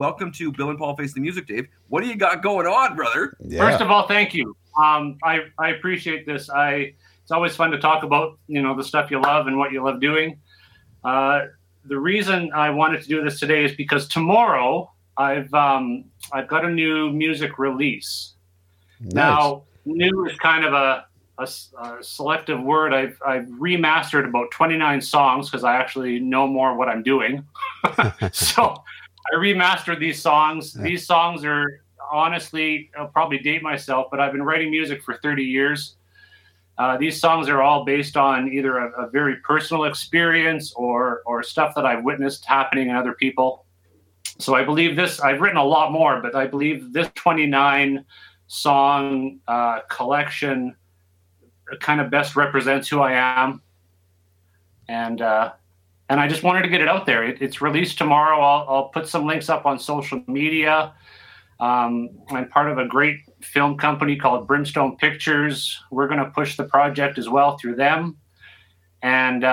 welcome to Bill and Paul Face the Music, Dave. What do you got going on, brother? Yeah. First of all, thank you. I appreciate this. It's always fun to talk about, the stuff you love and what you love doing. The reason I wanted to do this today is because tomorrow I've got a new music release. Nice. Now, new is kind of a selective word. I've remastered about 29 songs because I actually know more what I'm doing. So I remastered these songs. These songs are, honestly, I'll probably date myself, but I've been writing music for 30 years. These songs are all based on either a very personal experience or stuff that I've witnessed happening in other people. So I believe this, I've written a lot more, but I believe this 29 song collection kind of best represents who I am. And I just wanted to get it out there. It's released tomorrow. I'll put some links up on social media. I'm part of a great film company called Brimstone Pictures. We're going to push the project as well through them. And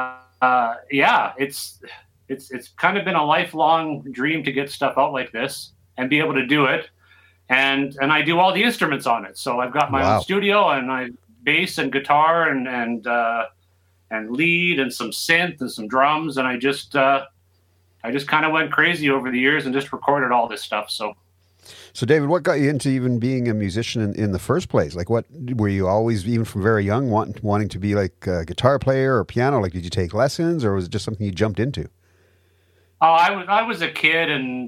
it's kind of been a lifelong dream to get stuff out like this and be able to do it. And I do all the instruments on it. So I've got my own studio, and I bass and guitar and lead and some synth and some drums. And I just kind of went crazy over the years and just recorded all this stuff. So, David, what got you into even being a musician in the first place? Like, what were you always, even from very young, wanting to be like a guitar player or piano? Like, did you take lessons, or was it just something you jumped into? Oh, I was a kid, and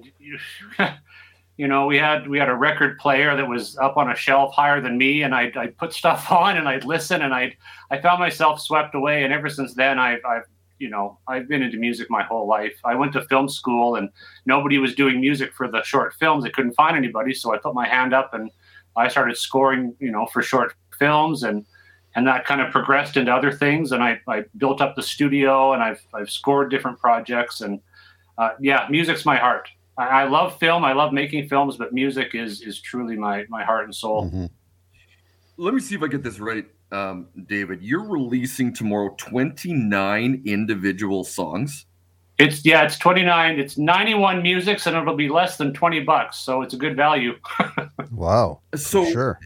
we had a record player that was up on a shelf higher than me, and I'd put stuff on and I'd listen, and I found myself swept away. And ever since then, I've been into music my whole life. I went to film school, and nobody was doing music for the short films. I couldn't find anybody, so I put my hand up and I started scoring, for short films, and that kind of progressed into other things. And I built up the studio, and I've scored different projects, and music's my heart. I love film. I love making films, but music is truly my heart and soul. Mm-hmm. Let me see if I get this right, David. You're releasing tomorrow 29 individual songs. It's 29. It's 91 musics, and it'll be less than $20, so it's a good value. Wow. So sure.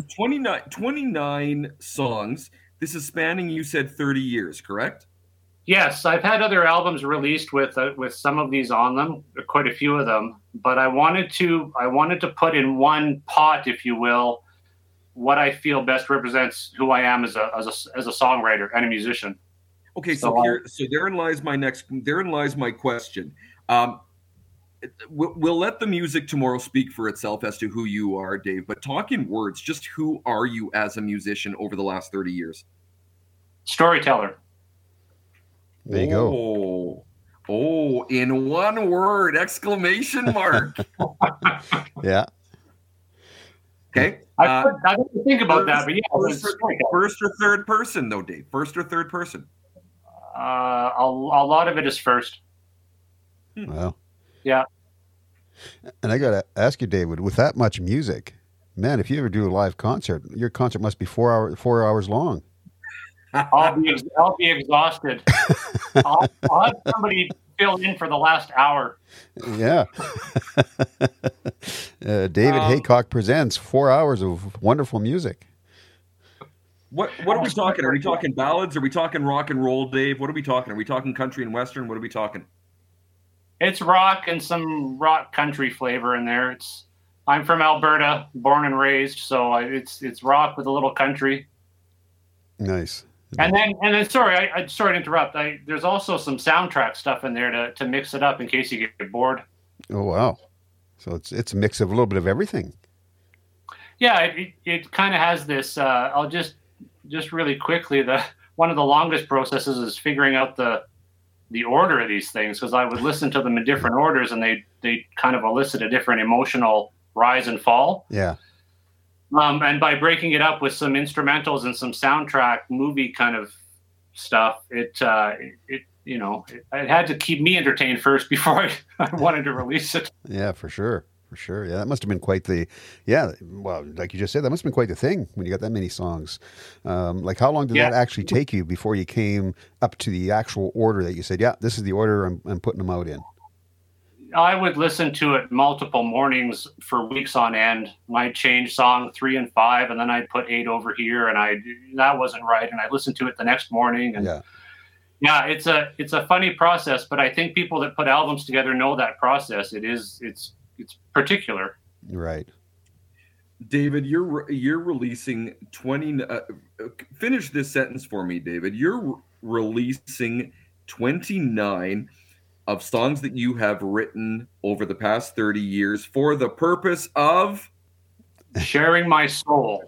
29 songs. This is spanning, you said, 30 years, correct? Yes, I've had other albums released with some of these on them, quite a few of them. But I wanted to put in one pot, if you will, what I feel best represents who I am as a songwriter and a musician. Okay, so therein lies my question. We'll let the music tomorrow speak for itself as to who you are, Dave. But talk in words, just who are you as a musician over the last 30 years? Storyteller. There you go. Oh, in one word, exclamation mark. Yeah. Okay. I didn't think about that, but yeah. First or third person, though, Dave? First or third person? A lot of it is first. Wow. Yeah. And I got to ask you, David, with that much music, man, if you ever do a live concert, your concert must be 4 hours long. I'll be exhausted. I'll have somebody fill in for the last hour. Yeah. David Haycock presents 4 hours of wonderful music. What are we talking? Are we talking ballads? Are we talking rock and roll, Dave? What are we talking? Are we talking country and western? What are we talking? It's rock and some rock country flavor in there. I'm from Alberta, born and raised, so it's rock with a little country. Nice. And then sorry, I sorry to interrupt. There's also some soundtrack stuff in there to mix it up in case you get bored. Oh wow! So it's a mix of a little bit of everything. Yeah, it kind of has this. I'll just really quickly. One of the longest processes is figuring out the order of these things, because I would listen to them in different orders, and they kind of elicit a different emotional rise and fall. Yeah. And by breaking it up with some instrumentals and some soundtrack movie kind of stuff, it had to keep me entertained first before I wanted to release it. Yeah, for sure. Yeah, that must have been quite well, like you just said, that must have been quite the thing when you got that many songs. Like, how long did that actually take you before you came up to the actual order that you said, yeah, this is the order I'm putting them out in? I would listen to it multiple mornings for weeks on end. I'd change song 3 and 5, and then I'd put 8 over here, and that wasn't right, and I'd listen to it the next morning. And yeah, it's a funny process, but I think people that put albums together know that process. It's particular. Right. David, you're releasing 20. Finish this sentence for me, David. You're releasing 29 of songs that you have written over the past 30 years for the purpose of sharing my soul.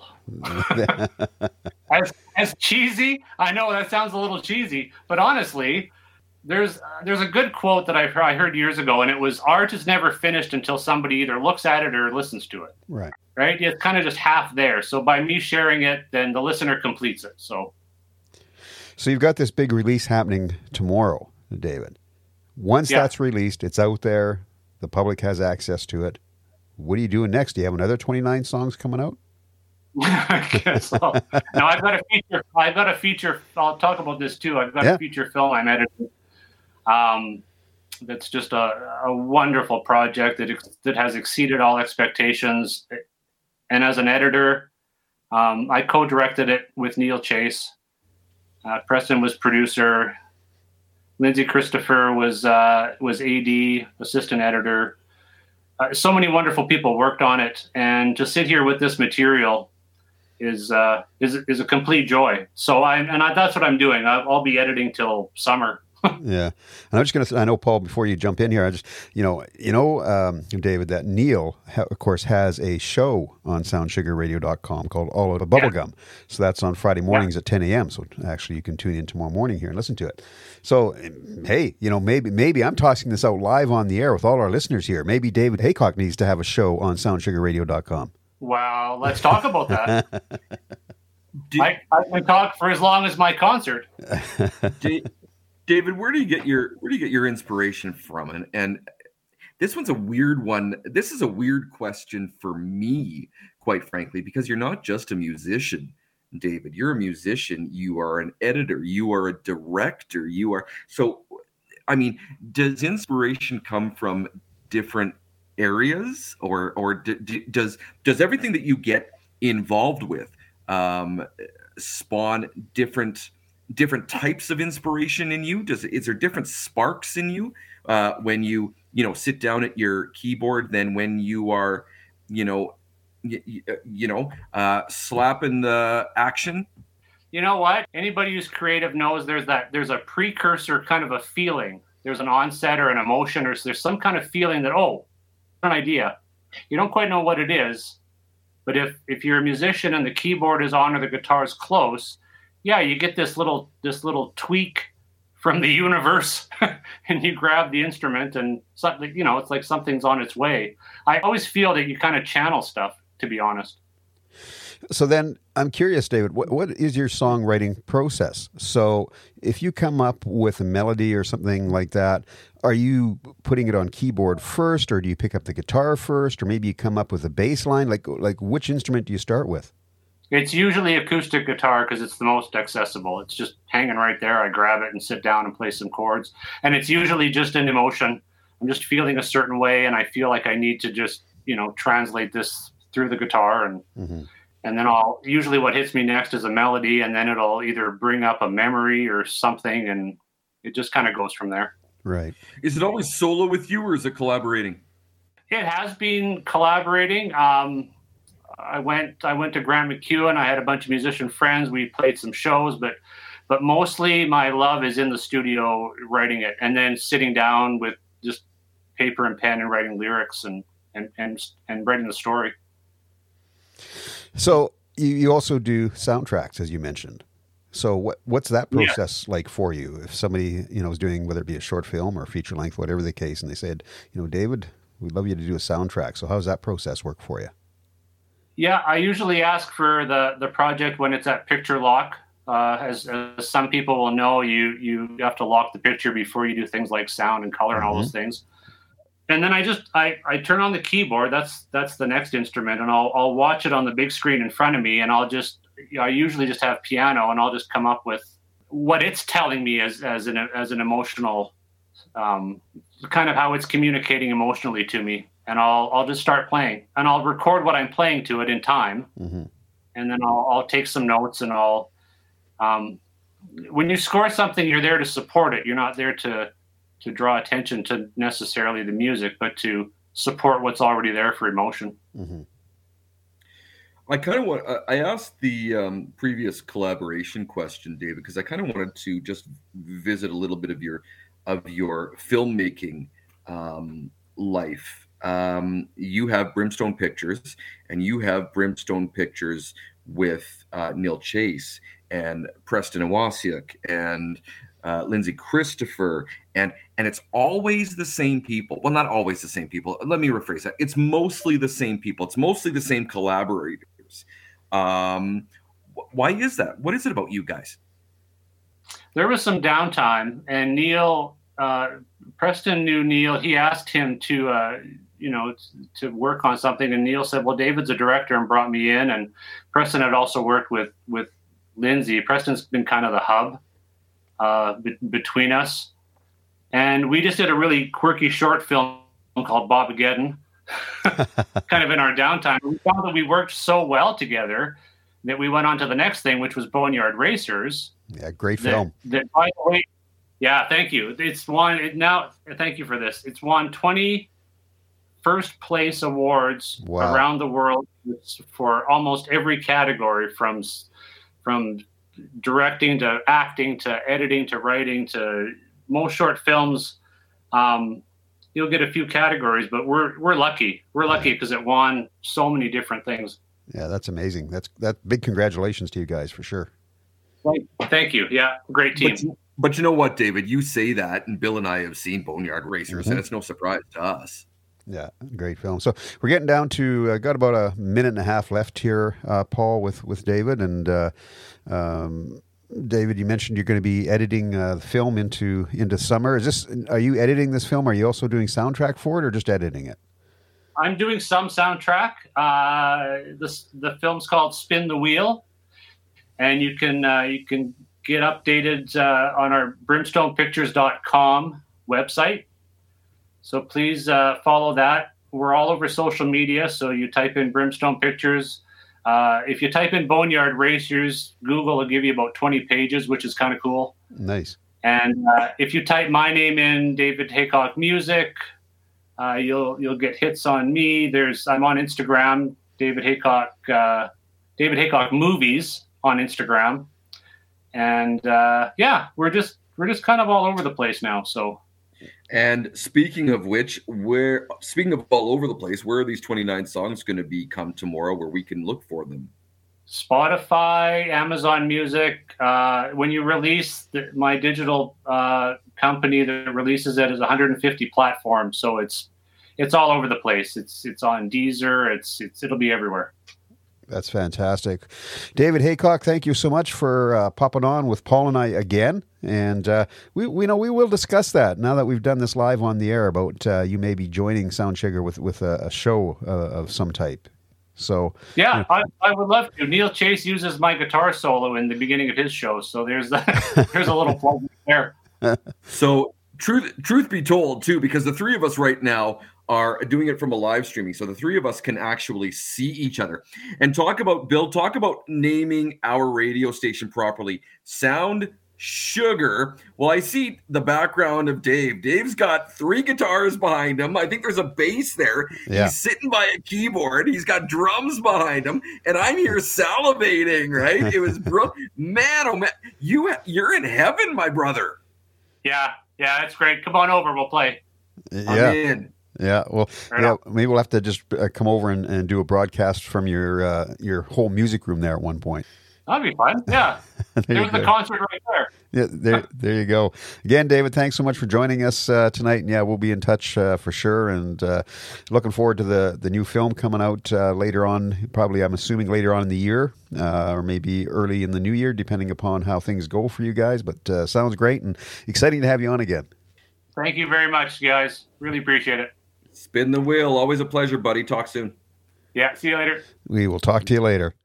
as cheesy, I know that sounds a little cheesy, but honestly, there's a good quote that I heard years ago, and it was, art is never finished until somebody either looks at it or listens to it. Right. It's kind of just half there. So by me sharing it, then the listener completes it. So you've got this big release happening tomorrow, David. Once that's released, it's out there, the public has access to it. What are you doing next? Do you have another 29 songs coming out? I guess so. No, I've got a feature. I'll talk about this too. I've got a feature film I'm editing. That's just a wonderful project that has exceeded all expectations. And as an editor, I co-directed it with Neil Chase. Preston was producer. Lindsay Christopher was AD, assistant editor. So many wonderful people worked on it, and to sit here with this material is a complete joy. So that's what I'm doing. I'll be editing till summer. Yeah. And I'm just going to, I know, Paul, before you jump in here, I just, David, that Neil, of course, has a show on soundsugarradio.com called All Out of Bubblegum. So that's on Friday mornings at 10 a.m. So actually you can tune in tomorrow morning here and listen to it. So, hey, maybe I'm tossing this out live on the air with all our listeners here. Maybe David Haycock needs to have a show on soundsugarradio.com. Well, let's talk about that. I can talk for as long as my concert. David, where do you get your inspiration from? And this one's a weird one. This is a weird question for me, quite frankly, because you're not just a musician, David. You're a musician. You are an editor. You are a director. Does inspiration come from different areas, or does everything that you get involved with spawn different types of inspiration in you? Is there different sparks in you when you sit down at your keyboard than when you are slapping the action? You know what? Anybody who's creative knows there's a precursor kind of a feeling. There's an onset or an emotion, or there's some kind of feeling that, an idea. You don't quite know what it is, but if you're a musician and the keyboard is on or the guitar is close, you get this little tweak from the universe, and you grab the instrument, and something, it's like something's on its way. I always feel that you kind of channel stuff, to be honest. So then I'm curious, David, what is your songwriting process? So if you come up with a melody or something like that, are you putting it on keyboard first, or do you pick up the guitar first, or maybe you come up with a bass line? Like which instrument do you start with? It's usually acoustic guitar because it's the most accessible. It's just hanging right there. I grab it and sit down and play some chords. And it's usually just an emotion. I'm just feeling a certain way, and I feel like I need to just, translate this through the guitar. And and then usually what hits me next is a melody, and then it'll either bring up a memory or something, and it just kind of goes from there. Right. Is it always solo with you, or is it collaborating? It has been collaborating. I went to Grant McEwen. I had a bunch of musician friends. We played some shows, but mostly my love is in the studio writing it, and then sitting down with just paper and pen and writing lyrics and writing the story. So you also do soundtracks, as you mentioned. So what's that process like for you? If somebody is doing, whether it be a short film or a feature length, whatever the case, and they said, David, we'd love you to do a soundtrack. So how does that process work for you? Yeah, I usually ask for the project when it's at picture lock. As some people will know, you have to lock the picture before you do things like sound and color and all those things. And then I turn on the keyboard. That's the next instrument, and I'll watch it on the big screen in front of me, and I usually just have piano, and I'll just come up with what it's telling me as an emotional kind of how it's communicating emotionally to me. And I'll just start playing, and I'll record what I'm playing to it in time. Mm-hmm. And then I'll take some notes, and when you score something, you're there to support it. You're not there to draw attention to necessarily the music, but to support what's already there for emotion. Mm-hmm. I asked the previous collaboration question, David, because I kind of wanted to just visit a little bit of your filmmaking life. You have Brimstone Pictures, and you have Brimstone Pictures with Neil Chase and Preston Iwasiuk and Lindsay Christopher, and it's always the same people. Well, not always the same people. Let me rephrase that. It's mostly the same people. It's mostly the same collaborators. Why is that? What is it about you guys? There was some downtime, and Neil, Preston knew Neil. He asked him to work on something, and Neil said, well, David's a director, and brought me in. And Preston had also worked with Lindsay. Preston's been kind of the hub between us. And we just did a really quirky short film called Bobageddon, kind of in our downtime. We found that we worked so well together that we went on to the next thing, which was Boneyard Racers. Yeah, great film. That, by the way, yeah, thank you. Thank you for this. It's won 20 first place awards around the world for almost every category, from directing to acting to editing to writing to most short films. You'll get a few categories, but we're lucky. We're lucky because it won so many different things. Yeah, that's amazing. That big congratulations to you guys for sure. Thank you. Yeah, great team. But you know what, David? You say that, and Bill and I have seen Boneyard Racers, and it's no surprise to us. Yeah, great film. So we're getting down to got about a minute and a half left here, Paul, with David. And David, you mentioned you're going to be editing the film into summer. Are you editing this film? Are you also doing soundtrack for it, or just editing it? I'm doing some soundtrack. The film's called Spin the Wheel, and you can get updated on our brimstonepictures.com website. So please follow that. We're all over social media, so you type in Brimstone Pictures. If you type in Boneyard Racers, Google will give you about 20 pages, which is kind of cool. Nice. And if you type my name in, David Haycock Music, you'll get hits on me. I'm on Instagram, David Haycock Movies on Instagram. And we're just kind of all over the place now. So. And speaking of which, speaking of all over the place, where are these 29 songs going to be come tomorrow where we can look for them? Spotify, Amazon Music. When you release my digital company that releases it is 150 platforms, so it's all over the place. It's on Deezer. It'll be everywhere. That's fantastic. David Haycock, thank you so much for popping on with Paul and I again. And we will discuss that now that we've done this live on the air about you may be joining Soundsugar with a show of some type. So yeah, I would love to. Neil Chase uses my guitar solo in the beginning of his show, so there's a little plug there. So truth be told, too, because the three of us right now are doing it from a live streaming, so the three of us can actually see each other and talk about naming our radio station properly. Soundsugar. Well, I see the background of Dave. Dave's got 3 guitars behind him. I think there's a bass there. Yeah. He's sitting by a keyboard. He's got drums behind him, and I'm here salivating. Right? It was man, oh man, you're in heaven, my brother. Yeah, it's great. Come on over. We'll play. Yeah. I'm in. Yeah, well, maybe we'll have to just come over and do a broadcast from your whole music room there at one point. That'd be fun. Yeah, there's the concert right there. Yeah, there you go. Again, David, thanks so much for joining us tonight. And yeah, we'll be in touch for sure. And looking forward to the new film coming out later on. Probably, I'm assuming later on in the year, or maybe early in the new year, depending upon how things go for you guys. But sounds great and exciting to have you on again. Thank you very much, guys. Really appreciate it. Spin the wheel. Always a pleasure, buddy. Talk soon. Yeah, see you later. We will talk to you later.